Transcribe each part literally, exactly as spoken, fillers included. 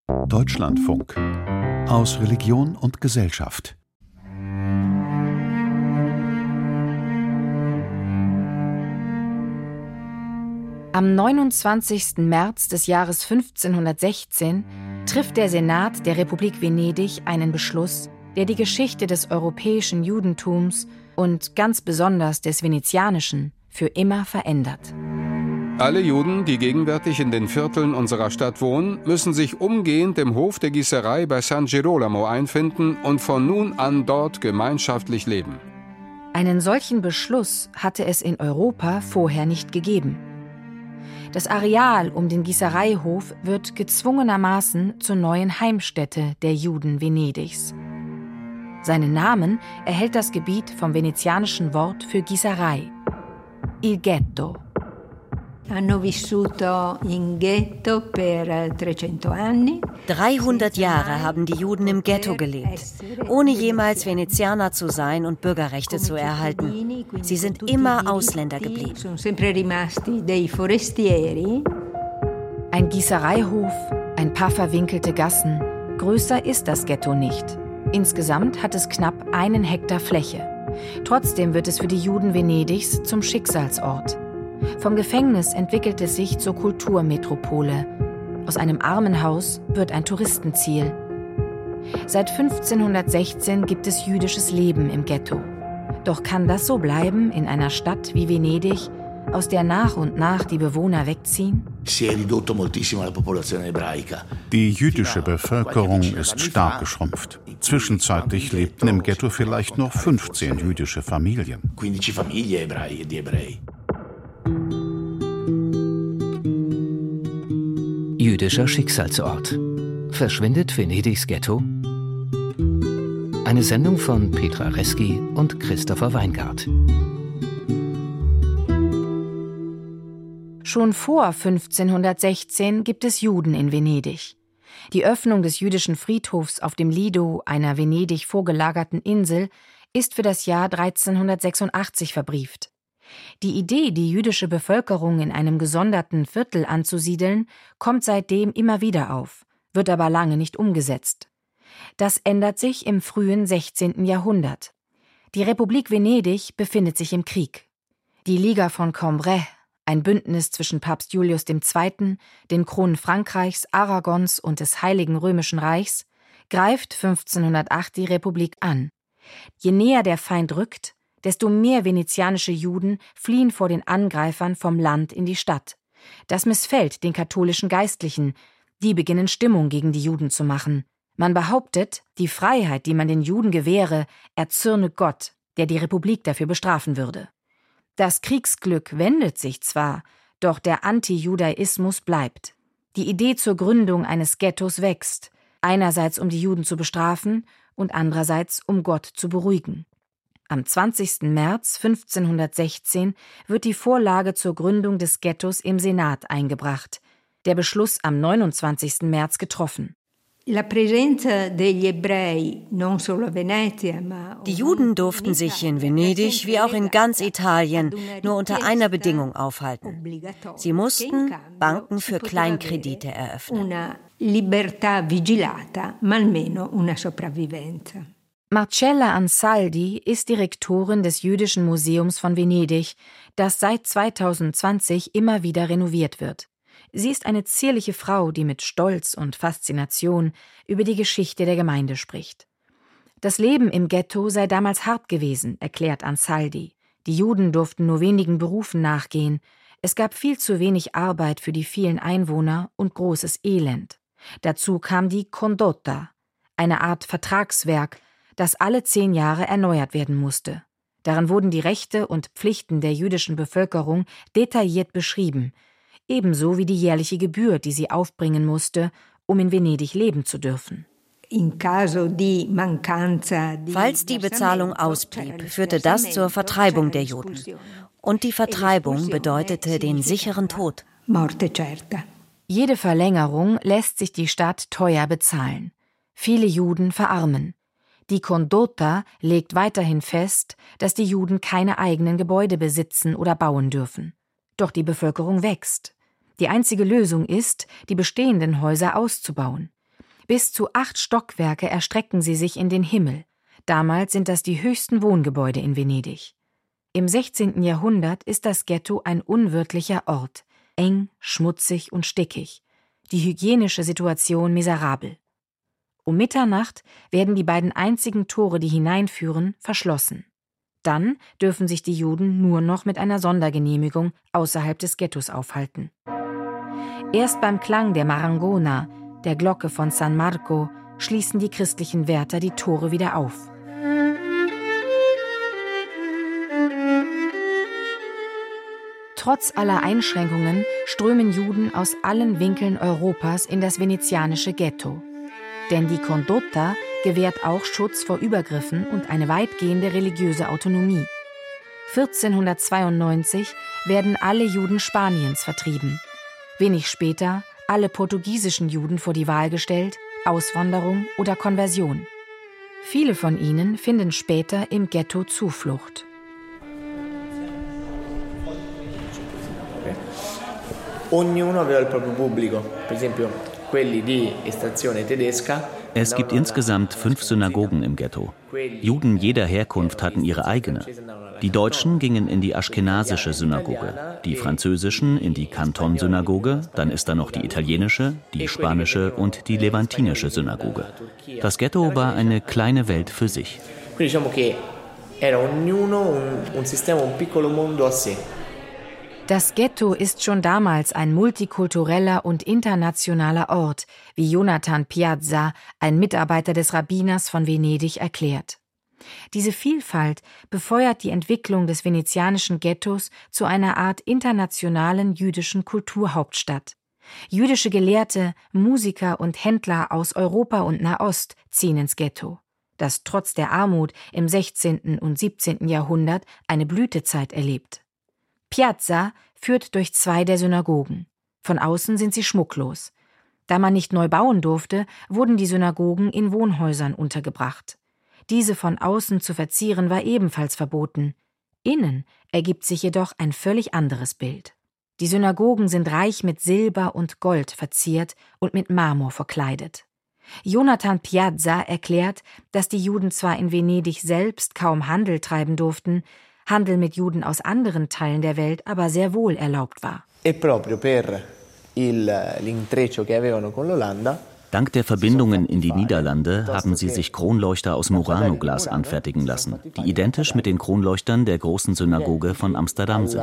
Deutschlandfunk. Aus Religion und Gesellschaft. Am neunundzwanzigsten März des Jahres fünfzehnhundertsechzehn trifft der Senat der Republik Venedig einen Beschluss, der die Geschichte des europäischen Judentums und ganz besonders des venezianischen für immer verändert. Alle Juden, die gegenwärtig in den Vierteln unserer Stadt wohnen, müssen sich umgehend im Hof der Gießerei bei San Girolamo einfinden und von nun an dort gemeinschaftlich leben. Einen solchen Beschluss hatte es in Europa vorher nicht gegeben. Das Areal um den Gießereihof wird gezwungenermaßen zur neuen Heimstätte der Juden Venedigs. Seinen Namen erhält das Gebiet vom venezianischen Wort für Gießerei, il Ghetto. dreihundert Jahre haben die Juden im Ghetto gelebt, ohne jemals Venezianer zu sein und Bürgerrechte zu erhalten. Sie sind immer Ausländer geblieben. Ein Gießereihof, ein paar verwinkelte Gassen. Größer ist das Ghetto nicht. Insgesamt hat es knapp einen Hektar Fläche. Trotzdem wird es für die Juden Venedigs zum Schicksalsort. Vom Gefängnis entwickelt es sich zur Kulturmetropole. Aus einem Armenhaus wird ein Touristenziel. Seit fünfzehnhundertsechzehn gibt es jüdisches Leben im Ghetto. Doch kann das so bleiben in einer Stadt wie Venedig, aus der nach und nach die Bewohner wegziehen? Die jüdische Bevölkerung ist stark geschrumpft. Zwischenzeitlich lebten im Ghetto vielleicht noch fünfzehn jüdische Familien. Jüdischer Schicksalsort. Verschwindet Venedigs Ghetto? Eine Sendung von Petra Reski und Christopher Weingart. Schon vor fünfzehnhundertsechzehn gibt es Juden in Venedig. Die Öffnung des jüdischen Friedhofs auf dem Lido, einer Venedig vorgelagerten Insel, ist für das Jahr dreizehnhundertsechsundachtzig verbrieft. Die Idee, die jüdische Bevölkerung in einem gesonderten Viertel anzusiedeln, kommt seitdem immer wieder auf, wird aber lange nicht umgesetzt. Das ändert sich im frühen sechzehnten Jahrhundert. Die Republik Venedig befindet sich im Krieg. Die Liga von Cambrai, ein Bündnis zwischen Papst Julius der Zweite., den Kronen Frankreichs, Aragons und des Heiligen Römischen Reichs, greift fünfzehnhundertacht die Republik an. Je näher der Feind rückt, desto mehr venezianische Juden fliehen vor den Angreifern vom Land in die Stadt. Das missfällt den katholischen Geistlichen. Die beginnen Stimmung gegen die Juden zu machen. Man behauptet, die Freiheit, die man den Juden gewähre, erzürne Gott, der die Republik dafür bestrafen würde. Das Kriegsglück wendet sich zwar, doch der Antijudaismus bleibt. Die Idee zur Gründung eines Ghettos wächst, einerseits um die Juden zu bestrafen und andererseits um Gott zu beruhigen. Am zwanzigsten März fünfzehnhundertsechzehn wird die Vorlage zur Gründung des Ghettos im Senat eingebracht, der Beschluss am neunundzwanzigsten März getroffen. Die Juden durften sich in Venedig wie auch in ganz Italien nur unter einer Bedingung aufhalten. Sie mussten Banken für Kleinkredite eröffnen. Marcella Ansaldi ist Direktorin des Jüdischen Museums von Venedig, das seit zweitausendzwanzig immer wieder renoviert wird. Sie ist eine zierliche Frau, die mit Stolz und Faszination über die Geschichte der Gemeinde spricht. Das Leben im Ghetto sei damals hart gewesen, erklärt Ansaldi. Die Juden durften nur wenigen Berufen nachgehen. Es gab viel zu wenig Arbeit für die vielen Einwohner und großes Elend. Dazu kam die Condotta, eine Art Vertragswerk, das alle zehn Jahre erneuert werden musste. Darin wurden die Rechte und Pflichten der jüdischen Bevölkerung detailliert beschrieben, ebenso wie die jährliche Gebühr, die sie aufbringen musste, um in Venedig leben zu dürfen. Falls die Bezahlung ausblieb, führte das zur Vertreibung der Juden. Und die Vertreibung bedeutete den sicheren Tod. Jede Verlängerung lässt sich die Stadt teuer bezahlen. Viele Juden verarmen. Die Condotta legt weiterhin fest, dass die Juden keine eigenen Gebäude besitzen oder bauen dürfen. Doch die Bevölkerung wächst. Die einzige Lösung ist, die bestehenden Häuser auszubauen. Bis zu acht Stockwerke erstrecken sie sich in den Himmel. Damals sind das die höchsten Wohngebäude in Venedig. Im sechzehnten Jahrhundert ist das Ghetto ein unwirtlicher Ort, eng, schmutzig und stickig. Die hygienische Situation miserabel. Um Mitternacht werden die beiden einzigen Tore, die hineinführen, verschlossen. Dann dürfen sich die Juden nur noch mit einer Sondergenehmigung außerhalb des Ghettos aufhalten. Erst beim Klang der Marangona, der Glocke von San Marco, schließen die christlichen Wärter die Tore wieder auf. Trotz aller Einschränkungen strömen Juden aus allen Winkeln Europas in das venezianische Ghetto. Denn die Condotta gewährt auch Schutz vor Übergriffen und eine weitgehende religiöse Autonomie. vierzehnhundertzweiundneunzig werden alle Juden Spaniens vertrieben. Wenig später alle portugiesischen Juden vor die Wahl gestellt, Auswanderung oder Konversion. Viele von ihnen finden später im Ghetto Zuflucht. Ognuno aveva il proprio pubblico, per esempio quelli di estrazione tedesca. Es gibt insgesamt fünf Synagogen im Ghetto. Juden jeder Herkunft hatten ihre eigene. Die Deutschen gingen in die aschkenasische Synagoge, die französischen in die Kanton-Synagoge, dann ist da noch die italienische, die spanische und die levantinische Synagoge. Das Ghetto war eine kleine Welt für sich. Quindi diciamo che era ognuno un, un sistema, un piccolo mondo a sé. Das Ghetto ist schon damals ein multikultureller und internationaler Ort, wie Jonathan Piazza, ein Mitarbeiter des Rabbiners von Venedig, erklärt. Diese Vielfalt befeuert die Entwicklung des venezianischen Ghettos zu einer Art internationalen jüdischen Kulturhauptstadt. Jüdische Gelehrte, Musiker und Händler aus Europa und Nahost ziehen ins Ghetto, das trotz der Armut im sechzehnten und siebzehnten Jahrhundert eine Blütezeit erlebt. Piazza führt durch zwei der Synagogen. Von außen sind sie schmucklos. Da man nicht neu bauen durfte, wurden die Synagogen in Wohnhäusern untergebracht. Diese von außen zu verzieren war ebenfalls verboten. Innen ergibt sich jedoch ein völlig anderes Bild. Die Synagogen sind reich mit Silber und Gold verziert und mit Marmor verkleidet. Jonathan Piazza erklärt, dass die Juden zwar in Venedig selbst kaum Handel treiben durften, Handel mit Juden aus anderen Teilen der Welt aber sehr wohl erlaubt war. Dank der Verbindungen in die Niederlande haben sie sich Kronleuchter aus Murano-Glas anfertigen lassen, die identisch mit den Kronleuchtern der großen Synagoge von Amsterdam sind.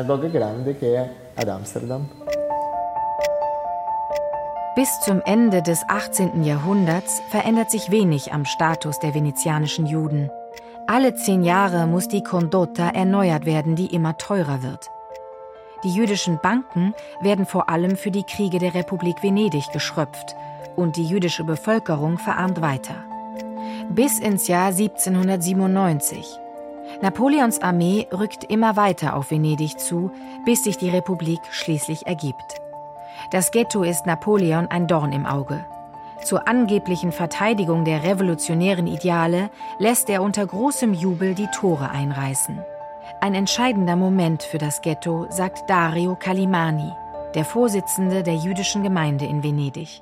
Bis zum Ende des achtzehnten Jahrhunderts verändert sich wenig am Status der venezianischen Juden. Alle zehn Jahre muss die Condotta erneuert werden, die immer teurer wird. Die jüdischen Banken werden vor allem für die Kriege der Republik Venedig geschröpft und die jüdische Bevölkerung verarmt weiter. Bis ins Jahr siebzehnhundertsiebenundneunzig. Napoleons Armee rückt immer weiter auf Venedig zu, bis sich die Republik schließlich ergibt. Das Ghetto ist Napoleon ein Dorn im Auge. Zur angeblichen Verteidigung der revolutionären Ideale lässt er unter großem Jubel die Tore einreißen. Ein entscheidender Moment für das Ghetto, sagt Dario Calimani, der Vorsitzende der jüdischen Gemeinde in Venedig.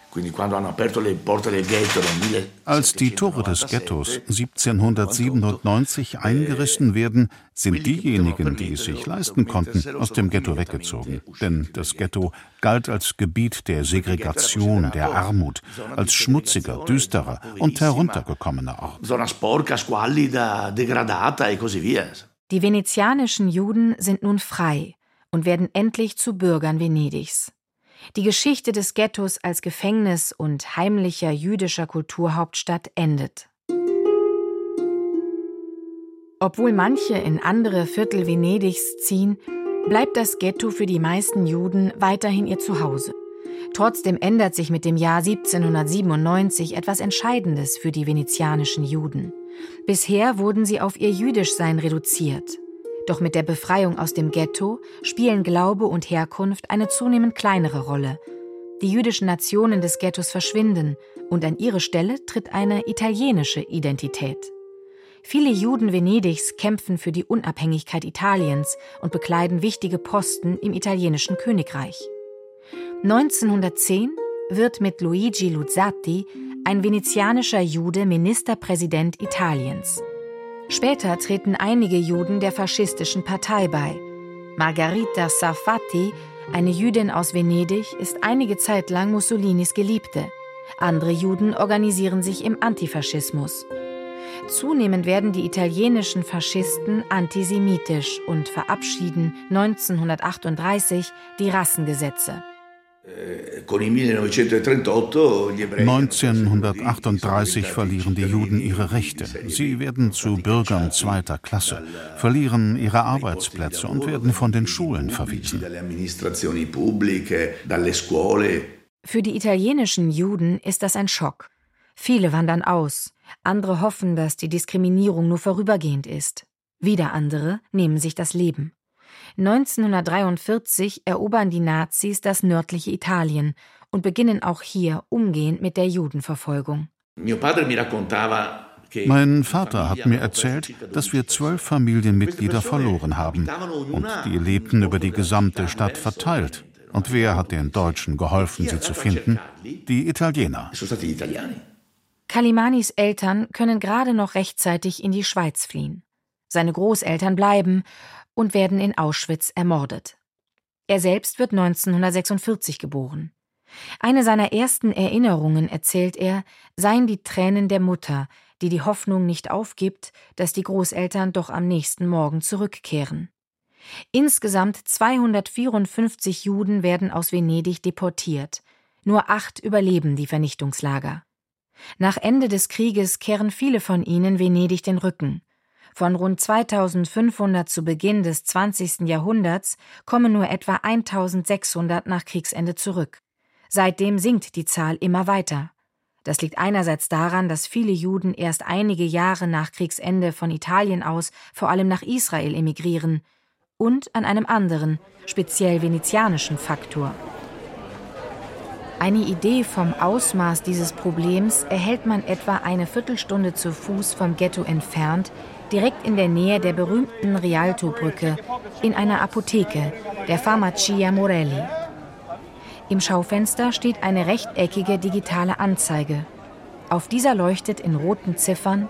Als die Tore des Ghettos siebzehnhundertsiebenundneunzig eingerissen werden, sind diejenigen, die es sich leisten konnten, aus dem Ghetto weggezogen. Denn das Ghetto galt als Gebiet der Segregation, der Armut, als schmutziger, düsterer und heruntergekommener Ort. Die venezianischen Juden sind nun frei und werden endlich zu Bürgern Venedigs. Die Geschichte des Ghettos als Gefängnis und heimlicher jüdischer Kulturhauptstadt endet. Obwohl manche in andere Viertel Venedigs ziehen, bleibt das Ghetto für die meisten Juden weiterhin ihr Zuhause. Trotzdem ändert sich mit dem Jahr siebzehnhundertsiebenundneunzig etwas Entscheidendes für die venezianischen Juden. Bisher wurden sie auf ihr Jüdischsein reduziert. Doch mit der Befreiung aus dem Ghetto spielen Glaube und Herkunft eine zunehmend kleinere Rolle. Die jüdischen Nationen des Ghettos verschwinden und an ihre Stelle tritt eine italienische Identität. Viele Juden Venedigs kämpfen für die Unabhängigkeit Italiens und bekleiden wichtige Posten im italienischen Königreich. neunzehnhundertzehn wird mit Luigi Luzzatti ein venezianischer Jude Ministerpräsident Italiens. Später treten einige Juden der faschistischen Partei bei. Margherita Sarfatti, eine Jüdin aus Venedig, ist einige Zeit lang Mussolinis Geliebte. Andere Juden organisieren sich im Antifaschismus. Zunehmend werden die italienischen Faschisten antisemitisch und verabschieden neunzehnhundertachtunddreißig die Rassengesetze. neunzehnhundertachtunddreißig verlieren die Juden ihre Rechte. Sie werden zu Bürgern zweiter Klasse, verlieren ihre Arbeitsplätze und werden von den Schulen verwiesen. Für die italienischen Juden ist das ein Schock. Viele wandern aus. Andere hoffen, dass die Diskriminierung nur vorübergehend ist. Wieder andere nehmen sich das Leben. neunzehnhundertdreiundvierzig erobern die Nazis das nördliche Italien und beginnen auch hier umgehend mit der Judenverfolgung. Mein Vater hat mir erzählt, dass wir zwölf Familienmitglieder verloren haben. Und die lebten über die gesamte Stadt verteilt. Und wer hat den Deutschen geholfen, sie zu finden? Die Italiener. Calimanis Eltern können gerade noch rechtzeitig in die Schweiz fliehen. Seine Großeltern bleiben und werden in Auschwitz ermordet. Er selbst wird neunzehnhundertsechsundvierzig geboren. Eine seiner ersten Erinnerungen, erzählt er, seien die Tränen der Mutter, die die Hoffnung nicht aufgibt, dass die Großeltern doch am nächsten Morgen zurückkehren. Insgesamt zweihundertvierundfünfzig Juden werden aus Venedig deportiert. Nur acht überleben die Vernichtungslager. Nach Ende des Krieges kehren viele von ihnen Venedig den Rücken. Von rund zweitausendfünfhundert zu Beginn des zwanzigsten Jahrhunderts kommen nur etwa eintausendsechshundert nach Kriegsende zurück. Seitdem sinkt die Zahl immer weiter. Das liegt einerseits daran, dass viele Juden erst einige Jahre nach Kriegsende von Italien aus vor allem nach Israel emigrieren, und an einem anderen, speziell venezianischen Faktor. Eine Idee vom Ausmaß dieses Problems erhält man etwa eine Viertelstunde zu Fuß vom Ghetto entfernt, direkt in der Nähe der berühmten Rialto-Brücke, in einer Apotheke, der Farmacia Morelli. Im Schaufenster steht eine rechteckige digitale Anzeige. Auf dieser leuchtet in roten Ziffern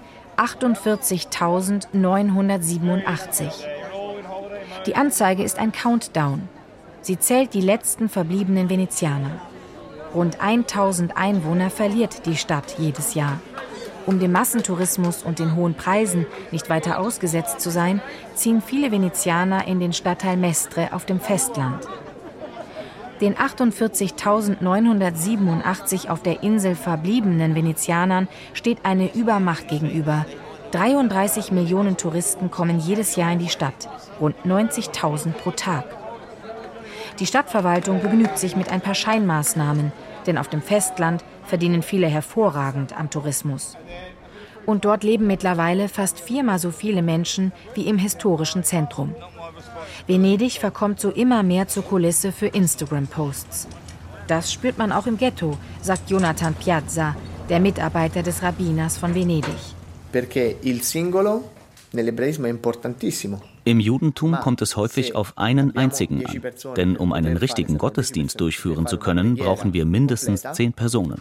achtundvierzigtausendneunhundertsiebenundachtzig. Die Anzeige ist ein Countdown. Sie zählt die letzten verbliebenen Venezianer. Rund tausend Einwohner verliert die Stadt jedes Jahr. Um dem Massentourismus und den hohen Preisen nicht weiter ausgesetzt zu sein, ziehen viele Venezianer in den Stadtteil Mestre auf dem Festland. Den achtundvierzigtausendneunhundertsiebenundachtzig auf der Insel verbliebenen Venezianern steht eine Übermacht gegenüber. dreiunddreißig Millionen Touristen kommen jedes Jahr in die Stadt, rund neunzigtausend pro Tag. Die Stadtverwaltung begnügt sich mit ein paar Scheinmaßnahmen, denn auf dem Festland verdienen viele hervorragend am Tourismus. Und dort leben mittlerweile fast viermal so viele Menschen wie im historischen Zentrum. Venedig verkommt so immer mehr zur Kulisse für Instagram-Posts. Das spürt man auch im Ghetto, sagt Jonathan Piazza, der Mitarbeiter des Rabbiners von Venedig. Perché il singolo nell'ebraismo è importantissimo. Im Judentum kommt es häufig auf einen einzigen an, denn um einen richtigen Gottesdienst durchführen zu können, brauchen wir mindestens zehn Personen.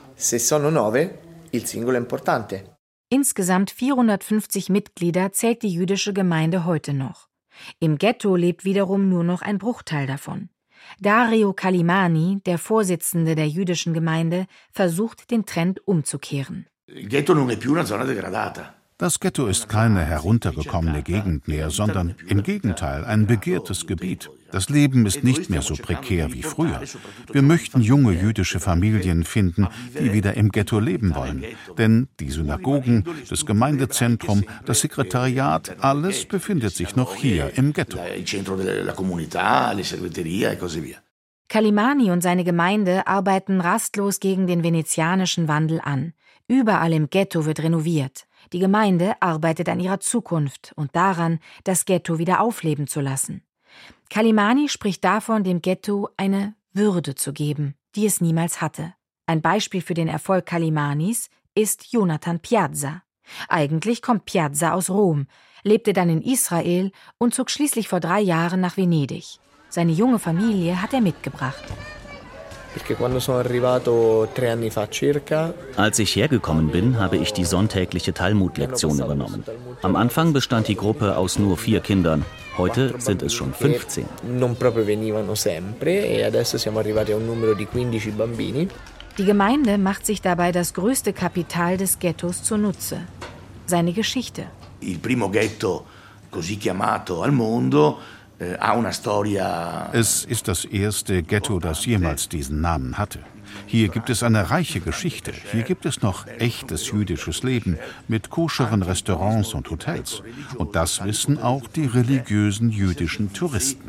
Insgesamt vierhundertfünfzig Mitglieder zählt die jüdische Gemeinde heute noch. Im Ghetto lebt wiederum nur noch ein Bruchteil davon. Dario Calimani, der Vorsitzende der jüdischen Gemeinde, versucht, den Trend umzukehren. Das Ghetto ist keine heruntergekommene Gegend mehr, sondern im Gegenteil ein begehrtes Gebiet. Das Leben ist nicht mehr so prekär wie früher. Wir möchten junge jüdische Familien finden, die wieder im Ghetto leben wollen. Denn die Synagogen, das Gemeindezentrum, das Sekretariat, alles befindet sich noch hier im Ghetto. Calimani und seine Gemeinde arbeiten rastlos gegen den venezianischen Wandel an. Überall im Ghetto wird renoviert. Die Gemeinde arbeitet an ihrer Zukunft und daran, das Ghetto wieder aufleben zu lassen. Calimani spricht davon, dem Ghetto eine Würde zu geben, die es niemals hatte. Ein Beispiel für den Erfolg Calimanis ist Jonathan Piazza. Eigentlich kommt Piazza aus Rom, lebte dann in Israel und zog schließlich vor drei Jahren nach Venedig. Seine junge Familie hat er mitgebracht. Als ich hergekommen bin, habe ich die sonntägliche Talmud-Lektion übernommen. Am Anfang bestand die Gruppe aus nur vier Kindern. Heute sind es schon fünfzehn. Die Gemeinde macht sich dabei das größte Kapital des Ghettos zunutze: seine Geschichte. Il primo ghetto così chiamato al mondo ha una storia. Es ist das erste Ghetto, das jemals diesen Namen hatte. Hier gibt es eine reiche Geschichte. Hier gibt es noch echtes jüdisches Leben mit koscheren Restaurants und Hotels. Und das wissen auch die religiösen jüdischen Touristen.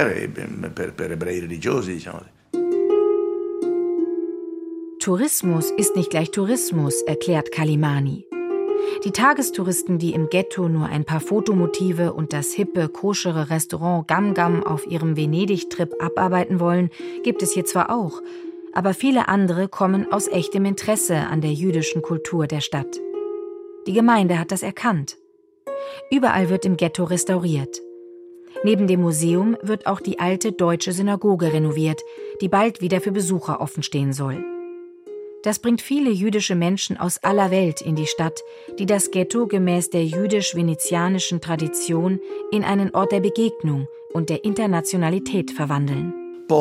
Tourismus ist nicht gleich Tourismus, erklärt Kalimani. Die Tagestouristen, die im Ghetto nur ein paar Fotomotive und das hippe, koschere Restaurant Gam Gam auf ihrem Venedig-Trip abarbeiten wollen, gibt es hier zwar auch, aber viele andere kommen aus echtem Interesse an der jüdischen Kultur der Stadt. Die Gemeinde hat das erkannt. Überall wird im Ghetto restauriert. Neben dem Museum wird auch die alte deutsche Synagoge renoviert, die bald wieder für Besucher offenstehen soll. Das bringt viele jüdische Menschen aus aller Welt in die Stadt, die das Ghetto gemäß der jüdisch-venezianischen Tradition in einen Ort der Begegnung und der Internationalität verwandeln.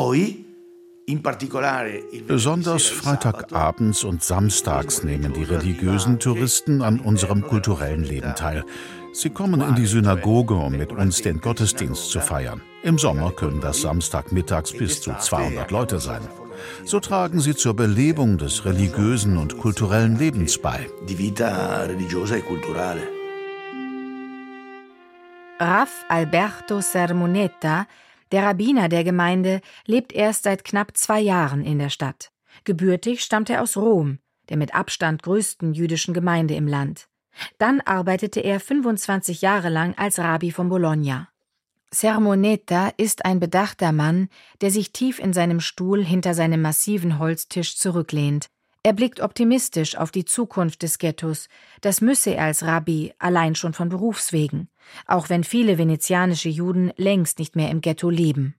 Besonders Freitagabends und samstags nehmen die religiösen Touristen an unserem kulturellen Leben teil. Sie kommen in die Synagoge, um mit uns den Gottesdienst zu feiern. Im Sommer können das samstagmittags bis zu zweihundert Leute sein. So tragen sie zur Belebung des religiösen und kulturellen Lebens bei. Rav Alberto Sermoneta, der Rabbiner der Gemeinde, lebt erst seit knapp zwei Jahren in der Stadt. Gebürtig stammt er aus Rom, der mit Abstand größten jüdischen Gemeinde im Land. Dann arbeitete er fünfundzwanzig Jahre lang als Rabbi von Bologna. Sermoneta ist ein bedachter Mann, der sich tief in seinem Stuhl hinter seinem massiven Holztisch zurücklehnt. Er blickt optimistisch auf die Zukunft des Ghettos. Das müsse er als Rabbi allein schon von Berufswegen, auch wenn viele venezianische Juden längst nicht mehr im Ghetto leben.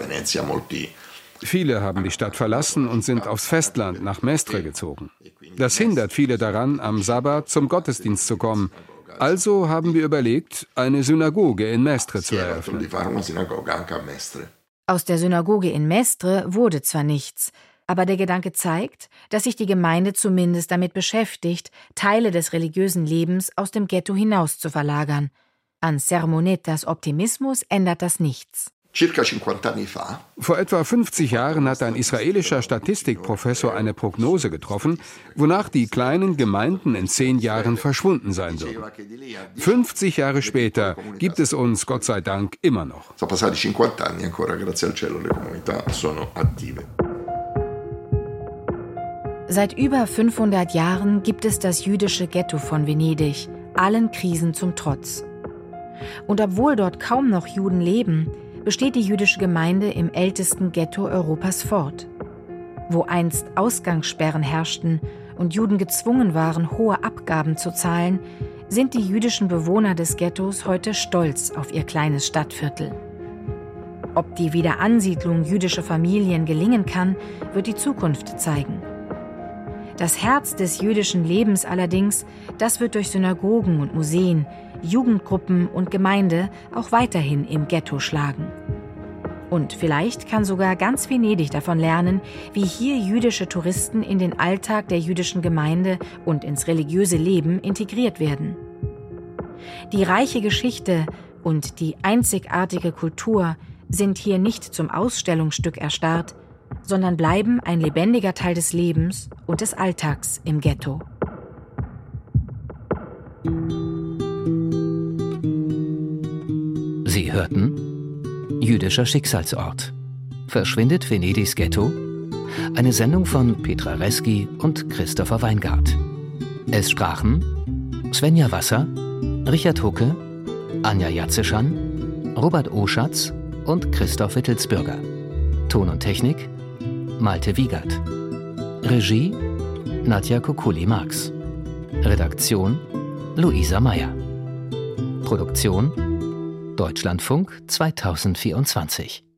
Viele haben die Stadt verlassen und sind aufs Festland nach Mestre gezogen. Das hindert viele daran, am Sabbat zum Gottesdienst zu kommen. Also haben wir überlegt, eine Synagoge in Mestre zu eröffnen. Aus der Synagoge in Mestre wurde zwar nichts, aber der Gedanke zeigt, dass sich die Gemeinde zumindest damit beschäftigt, Teile des religiösen Lebens aus dem Ghetto hinaus zu verlagern. An Sermonetas Optimismus ändert das nichts. Vor etwa fünfzig Jahren hat ein israelischer Statistikprofessor eine Prognose getroffen, wonach die kleinen Gemeinden in zehn Jahren verschwunden sein würden. fünfzig Jahre später gibt es uns, Gott sei Dank, immer noch. Seit über fünfhundert Jahren gibt es das jüdische Ghetto von Venedig, allen Krisen zum Trotz. Und obwohl dort kaum noch Juden leben, besteht die jüdische Gemeinde im ältesten Ghetto Europas fort. Wo einst Ausgangssperren herrschten und Juden gezwungen waren, hohe Abgaben zu zahlen, sind die jüdischen Bewohner des Ghettos heute stolz auf ihr kleines Stadtviertel. Ob die Wiederansiedlung jüdischer Familien gelingen kann, wird die Zukunft zeigen. Das Herz des jüdischen Lebens allerdings, das wird durch Synagogen und Museen, Jugendgruppen und Gemeinde auch weiterhin im Ghetto schlagen. Und vielleicht kann sogar ganz Venedig davon lernen, wie hier jüdische Touristen in den Alltag der jüdischen Gemeinde und ins religiöse Leben integriert werden. Die reiche Geschichte und die einzigartige Kultur sind hier nicht zum Ausstellungsstück erstarrt, sondern bleiben ein lebendiger Teil des Lebens und des Alltags im Ghetto. Sie hörten Jüdischer Schicksalsort. Verschwindet Venedigs Ghetto? Eine Sendung von Petra Reski und Christopher Weingart. Es sprachen Svenja Wasser, Richard Hucke, Anja Jatzeschan, Robert Oschatz und Christoph Wittelsbürger. Ton und Technik Malte Wiegert. Regie Nadja Kukuli-Marx. Redaktion Luisa Meyer. Produktion Deutschlandfunk zweitausendvierundzwanzig.